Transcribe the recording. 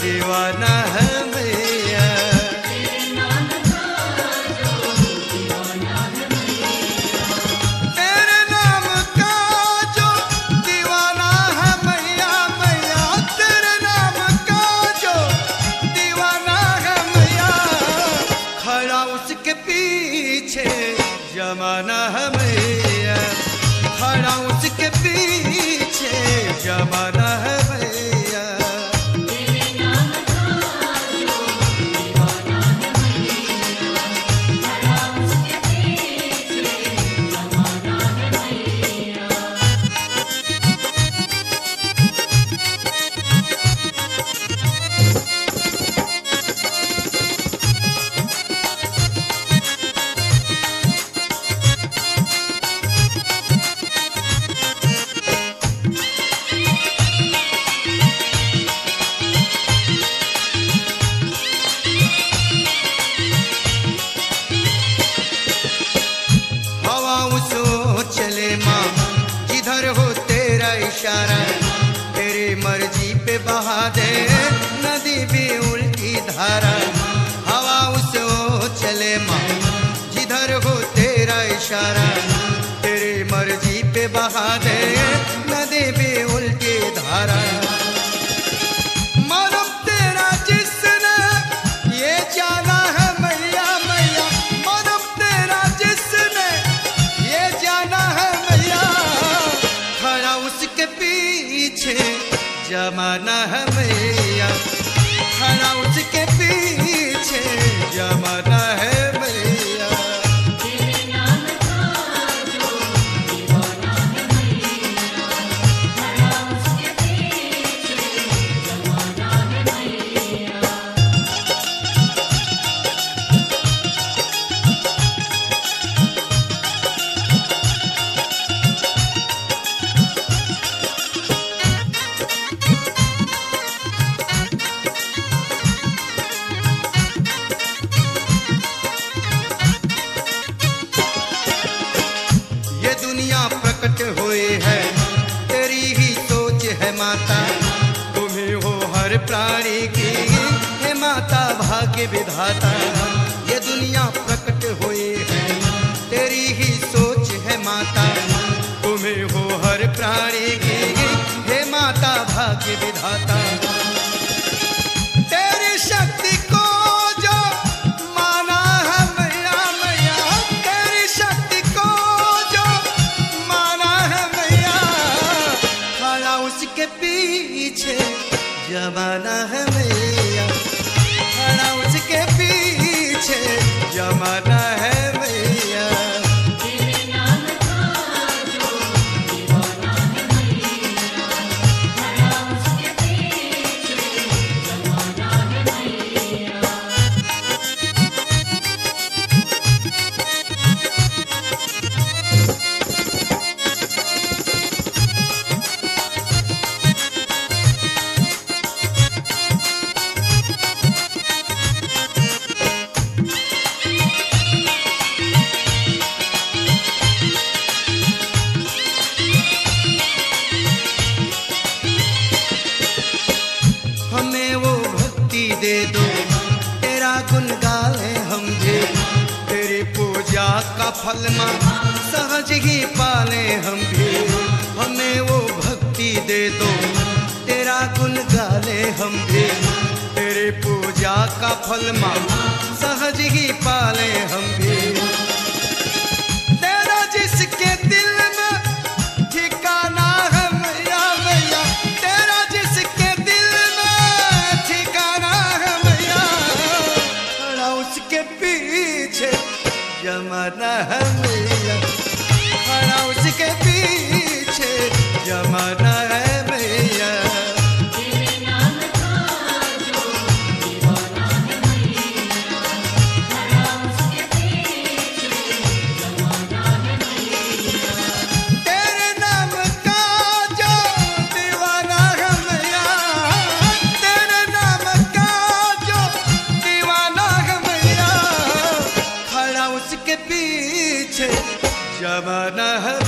दीवाना है मैया। तेरे नाम का जो दीवाना है मैया, मैया तेरे नाम का जो दीवाना है मैया। खड़ा उसके पीछे जमाना है मैया, खड़ा उसके पीछे जमाना है मैया। चले माँ जिधर हो तेरा इशारा, तेरी मर्जी पे बहा दे नदी भी उल्टी धारा। हवा उस ओ चले माँ जिधर हो तेरा इशारा, तेरी मर्जी पे बहा दे नदी भी उल्टी धारा। मालूम तेरा जिसने ये जाना है मैया, मैया मालूम तेरा जिसने ये जाना है मैया। खड़ा उसके पीछे जमाना है मैया, खड़ा उसके पीछे जमाना है मैया। प्रकट हुए है तेरी ही सोच है माता, तुम्हें हो हर प्राणी की हे माता भाग्य विधाता। ये दुनिया प्रकट हुई है तेरी ही सोच है माता, तुम्हें हो हर प्राणी की हे माता भाग्य विधाता। तेरी शक्ति को जो माना है मैया, मैया तेरी शक्ति को जो माना है मैया। खड़ा उसके पीछे जमाना है मैया, खड़ा उसके पीछे जमाना है मैया। हमें वो भक्ति दे दो तेरा गुण गाए हम भी, तेरी पूजा का फल माँ सहज ही पाले हम भी। हमें वो भक्ति दे दो तेरा गुण गाले हम भी, तेरी पूजा का फल माँ सहज ही पाले हम भी। तेरा जिसके दिल में ठिकाना है मैया, मैया तेरा जिसके दिल में ठिकाना है मैया। खड़ा उसके पीछे जमाना है मैया, खड़ा उसके पीछे जमाना है मैया। जमाना है